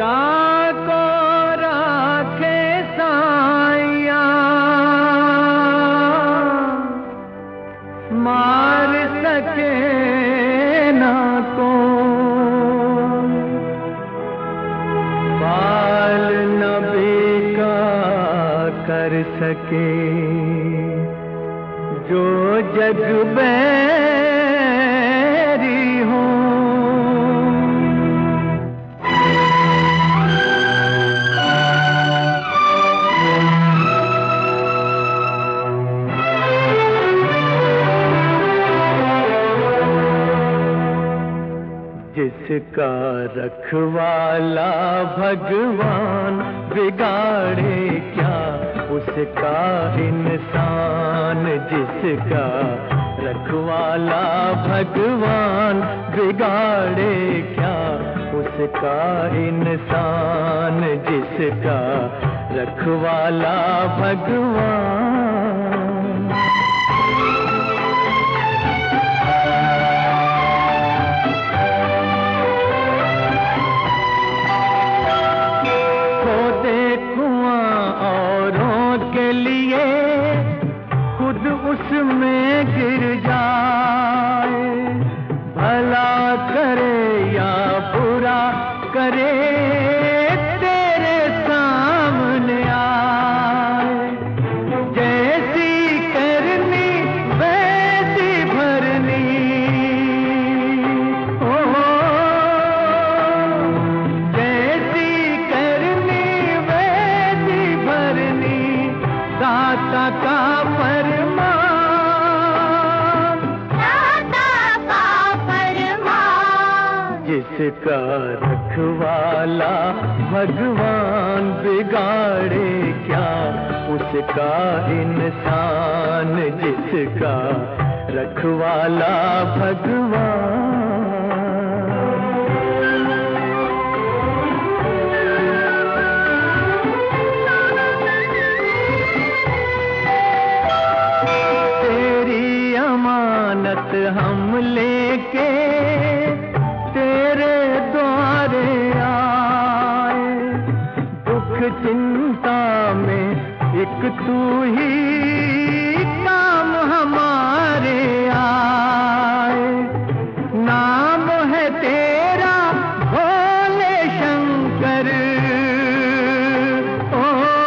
जाको राखे साइया, मार सके ना को बाल नबी का कर सके जो जग बैरी हो। जिसका रखवाला भगवान बिगाड़े क्या उसका इंसान, जिसका रखवाला भगवान बिगाड़े क्या उसका इंसान, जिसका रखवाला भगवान। उसमें गिर जाए, भला करे या बुरा करे तेरे सामने आए। जैसी करनी वैसी भरनी, ओ जैसी करनी वैसी भरनी, दाता का जिसका रखवाला भगवान बिगाड़े क्या उसका इंसान, जिसका रखवाला भगवान। तेरी अमानत हम लेके तेरे द्वारे आए, दुख चिंता में एक तू ही काम हमारे आए। नाम है तेरा भोले शंकर, ओ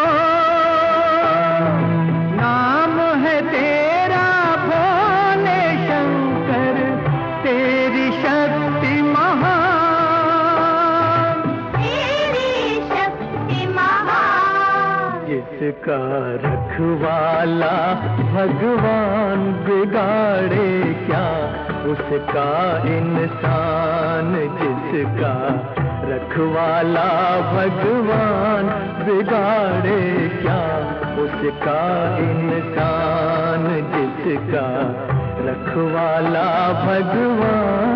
नाम है तेरा भोले शंकर, तेरी शक्ति जिसका रखवाला भगवान बिगाड़े क्या उसका इंसान, जिसका रखवाला भगवान बिगाड़े क्या उसका इंसान, जिसका रखवाला भगवान।